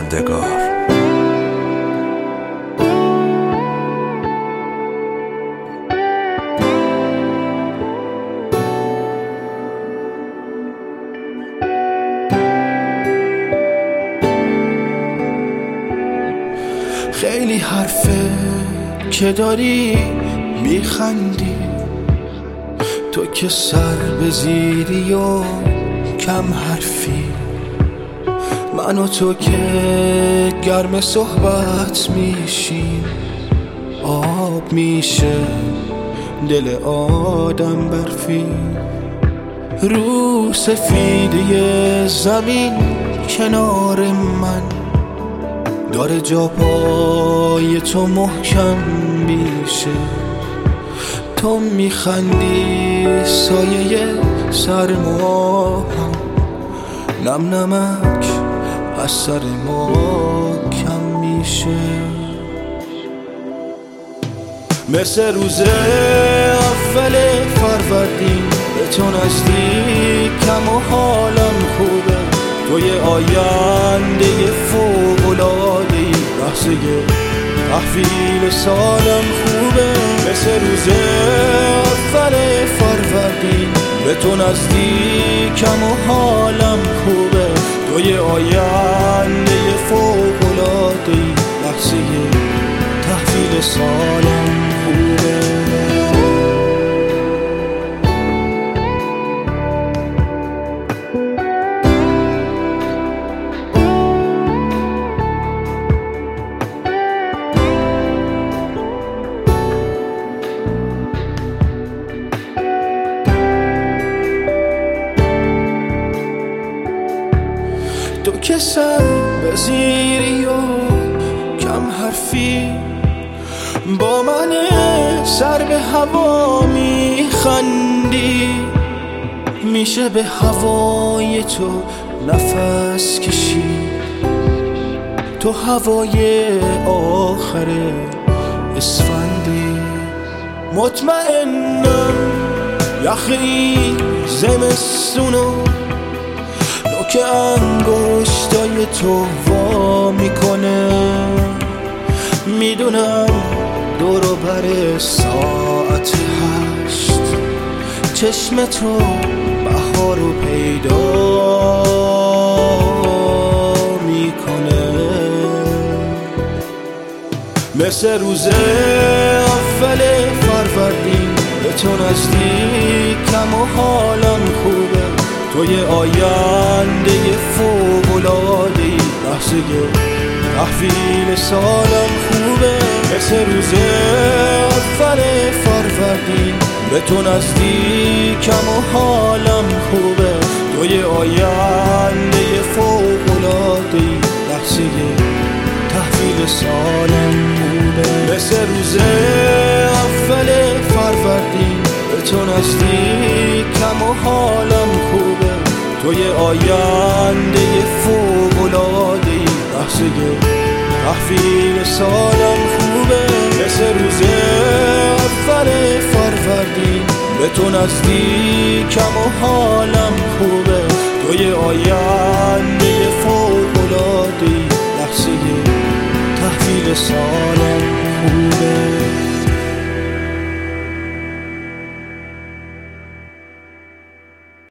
ماندگار. خیلی حرفه که داری میخندی، تو که سر به زیری و کم حرفی. من و تو که گرم صحبت میشیم، آب میشه دل آدم برفی. رو سفیده زمین کنار من داره جا پای تو محکم میشه. تو میخندی سایه سر ما هم نم نمک از سر ما کم میشه. مثل روز اول فروردین به تو نزدیکم و حالم خوبه. توی آینده فوق‌العاده‌ای، لحظه تحویل سالم خوبه. مثل روز اول فروردین به تو نزدیکم و حالم خوبه. توی آینده فوق‌العاده‌ای، لحظه تحویل سالم خوبه. تو که سر به زیری و کم حرفی، با من سر به هوا میخندی. میشه به هوای تو نفس کشید، تو هوای آخر اسفندی. مطمئنم یخی زمستونو که انگشتای تو وا میکنه. میدونم دور و بر ساعت 8 چشم تو بهارو پیدا میکنه. مثل روز اول فروردین به تو نزدیکم و حالم خوبه. توی آینده فوق‌العاده‌ای، لحظه تحویل سالم خوبه. مثل روز اول فروردین به تو نزدیکم و حالم خوبه. توی آینده فوق‌العاده‌ای، لحظه تحویل سالم خوبه. مثل روز اول فروردین به تو نزدیکم و حالم خوبه. توی آینده فوق‌العاده‌ای، لحظه تحویل سالم خوبه. مثل روز اول فروردین به تو نزدیکم و حالم خوبه. توی آینده فوق‌العاده‌ای، لحظه تحویل سالم خوبه.